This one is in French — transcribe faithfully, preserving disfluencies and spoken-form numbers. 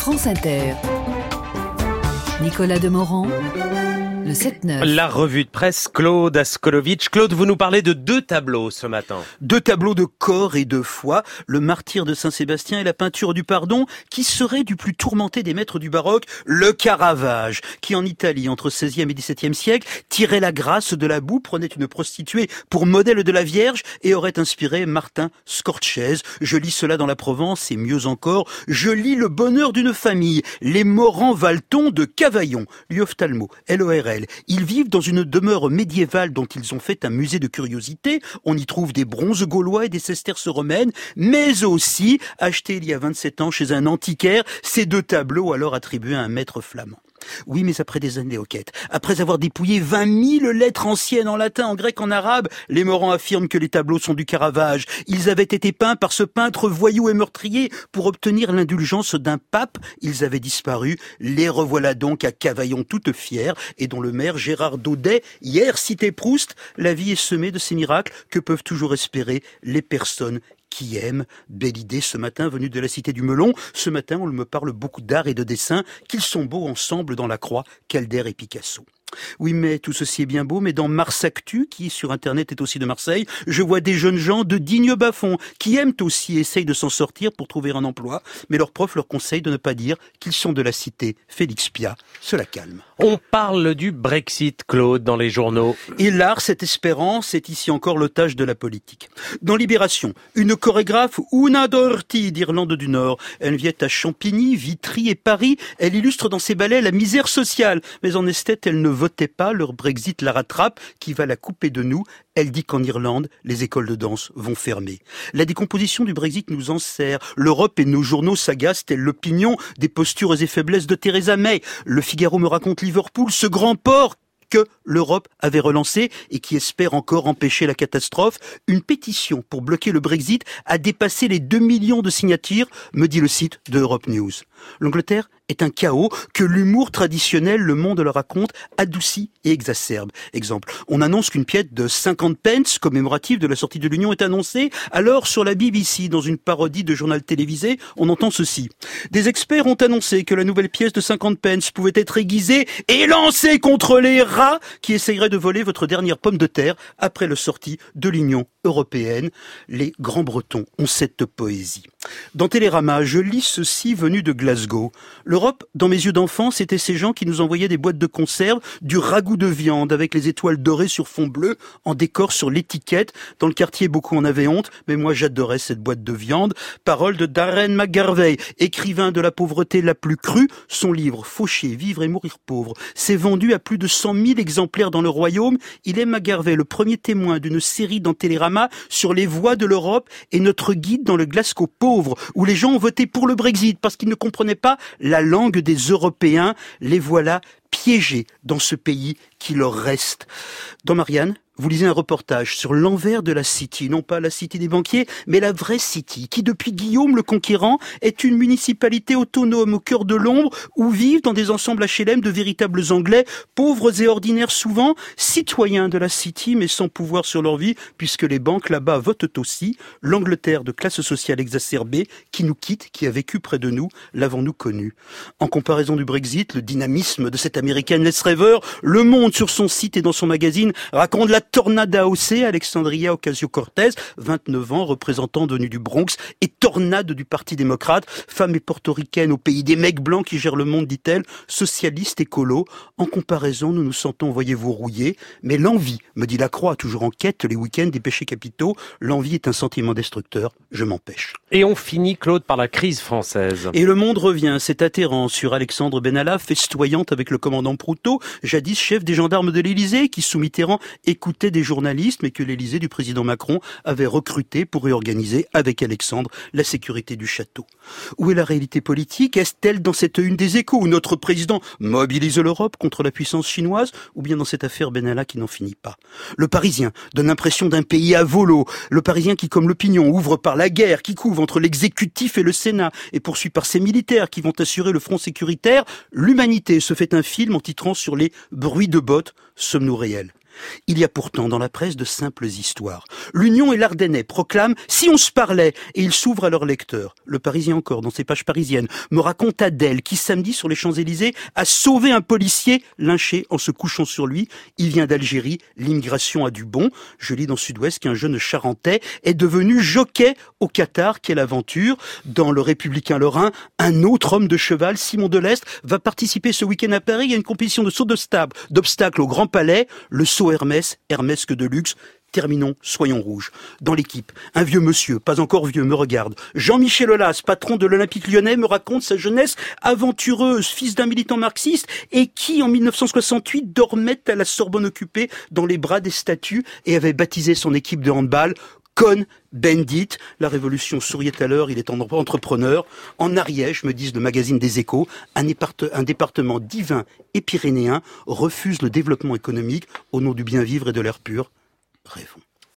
France Inter. Nicolas Demorand, le sept neuf. La revue de presse, Claude Askolovitch. Claude, vous nous parlez de deux tableaux ce matin. Deux tableaux de corps et de foi, le martyre de Saint-Sébastien et la peinture du pardon, qui serait du plus tourmenté des maîtres du baroque, le Caravage, qui en Italie, entre seizième et dix-septième siècle, tirait la grâce de la boue, prenait une prostituée pour modèle de la Vierge et aurait inspiré Martin Scorsese. Je lis cela dans la Provence et mieux encore, je lis le bonheur d'une famille, les Morand-Valton de Cavaillon, l'Ophtalmo, L O R L. Ils vivent dans une demeure médiévale dont ils ont fait un musée de curiosités. On y trouve des bronzes gaulois et des sesterces romaines, mais aussi, achetés il y a vingt-sept ans chez un antiquaire, ces deux tableaux alors attribués à un maître flamand. Oui, mais après des années aux quêtes, après avoir dépouillé vingt mille lettres anciennes en latin, en grec, en arabe, les Morand affirment que les tableaux sont du Caravage. Ils avaient été peints par ce peintre voyou et meurtrier pour obtenir l'indulgence d'un pape. Ils avaient disparu. Les revoilà donc à Cavaillon toutes fières et dont le maire Gérard Daudet, hier cité Proust, la vie est semée de ces miracles que peuvent toujours espérer les personnes qui aime. Belle idée ce matin, venu de la cité du Melon. Ce matin, on me parle beaucoup d'art et de dessin, qu'ils sont beaux ensemble dans la croix, Calder et Picasso. Oui, mais tout ceci est bien beau, mais dans Mars Actu, qui sur Internet est aussi de Marseille, je vois des jeunes gens de dignes bas-fonds, qui aiment aussi et essayent de s'en sortir pour trouver un emploi, mais leur prof leur conseille de ne pas dire qu'ils sont de la cité. Félix Piat, cela calme. On parle du Brexit, Claude, dans les journaux. Et l'art, cette espérance, est ici encore l'otage de la politique. Dans Libération, une chorégraphe, Una Doherty, d'Irlande du Nord. Elle vient à Champigny, Vitry et Paris. Elle illustre dans ses ballets la misère sociale, mais en esthète, elle ne votait pas, leur Brexit la rattrape, qui va la couper de nous. Elle dit qu'en Irlande, les écoles de danse vont fermer. La décomposition du Brexit nous en sert. L'Europe et nos journaux s'agacent telle l'opinion des postures et faiblesses de Theresa May. Le Figaro me raconte Liverpool, ce grand port que l'Europe avait relancé et qui espère encore empêcher la catastrophe. Une pétition pour bloquer le Brexit a dépassé les deux millions de signatures, me dit le site de Europe News. L'Angleterre est un chaos que l'humour traditionnel, Le Monde le raconte, adoucit et exacerbe. Exemple, on annonce qu'une pièce de cinquante pence commémorative de la sortie de l'Union est annoncée. Alors, sur la B B C, dans une parodie de journal télévisé, on entend ceci. Des experts ont annoncé que la nouvelle pièce de cinquante pence pouvait être aiguisée et lancée contre les rats qui essayeraient de voler votre dernière pomme de terre après la sortie de l'Union européenne. Les Grands-Bretons ont cette poésie. Dans Télérama, je lis ceci venu de Glasgow. L'Europe, dans mes yeux d'enfant, c'était ces gens qui nous envoyaient des boîtes de conserve, du ragoût de viande avec les étoiles dorées sur fond bleu, en décor sur l'étiquette. Dans le quartier, beaucoup en avaient honte, mais moi j'adorais cette boîte de viande. Parole de Darren McGarvey, écrivain de la pauvreté la plus crue. Son livre, Faucher, vivre et mourir pauvre, s'est vendu à plus de cent mille exemplaires dans le royaume. Il est McGarvey, le premier témoin d'une série dans Télérama sur les voies de l'Europe et notre guide dans le Glasgow pauvre, où les gens ont voté pour le Brexit parce qu'ils ne comprenaient pas la langue des Européens. Les voilà piégés dans ce pays qui leur reste. Dans Marianne, vous lisez un reportage sur l'envers de la City, non pas la City des banquiers, mais la vraie City, qui depuis Guillaume le Conquérant est une municipalité autonome au cœur de l'ombre, où vivent dans des ensembles H L M de véritables Anglais, pauvres et ordinaires souvent, citoyens de la City, mais sans pouvoir sur leur vie, puisque les banques là-bas votent aussi. L'Angleterre de classe sociale exacerbée, qui nous quitte, qui a vécu près de nous, l'avons-nous connu. En comparaison du Brexit, le dynamisme de cette américaine laisse rêveur. Le Monde, sur son site et dans son magazine, raconte la tornade haussée, Alexandria Ocasio-Cortez, vingt-neuf ans, représentant venu du Bronx, et tornade du Parti démocrate, femme et portoricaine au pays des mecs blancs qui gèrent le monde, dit-elle, socialiste écolo. En comparaison, nous nous sentons, voyez-vous, rouillés, mais l'envie, me dit Lacroix, toujours en quête les week-ends des péchés capitaux, l'envie est un sentiment destructeur, je m'empêche. Et on finit, Claude, par la crise française. Et le Monde revient, c'est atterrant, sur Alexandre Benalla, festoyante avec le commandant Proutot, jadis chef des gendarmes de l'Élysée, qui sous Mitterrand écoutait des journalistes, mais que l'Élysée du président Macron avait recruté pour réorganiser avec Alexandre la sécurité du château. Où est la réalité politique? Est-elle dans cette une des Échos où notre président mobilise l'Europe contre la puissance chinoise, ou bien dans cette affaire Benalla qui n'en finit pas? Le Parisien donne l'impression d'un pays à volo. Le Parisien qui, comme l'opinion, ouvre par la guerre, qui couvre entre l'exécutif et le Sénat, et poursuit par ses militaires qui vont assurer le front sécuritaire. L'humanité se fait un film en titrant sur les bruits de bottes. Sommes-nous réels? Il y a pourtant dans la presse de simples histoires. L'Union et l'Ardennais proclament « Si on se parlait » et ils s'ouvrent à leurs lecteurs. Le Parisien encore, dans ses pages parisiennes, me raconte Adèle qui, samedi sur les Champs-Élysées, a sauvé un policier lynché en se couchant sur lui. Il vient d'Algérie, l'immigration a du bon. Je lis dans Sud-Ouest qu'un jeune Charentais est devenu jockey au Qatar. Quelle aventure! Dans Le Républicain Lorrain, un autre homme de cheval, Simon Delestre, va participer ce week-end à Paris à une compétition de saut d'obstacles au Grand Palais. Le saut Hermès, Hermès que de luxe. Terminons, soyons rouges. Dans l'équipe, un vieux monsieur, pas encore vieux, me regarde. Jean-Michel Aulas, patron de l'Olympique Lyonnais, me raconte sa jeunesse aventureuse, fils d'un militant marxiste, et qui, en mille neuf cent soixante-huit, dormait à la Sorbonne occupée dans les bras des statues et avait baptisé son équipe de handball Cohn-Bendit. La révolution souriait à l'heure, il est entrepreneur. En Ariège, me disent le magazine des Échos, un, éparte- un département divin et pyrénéen refuse le développement économique au nom du bien vivre et de l'air pur. Rêvons.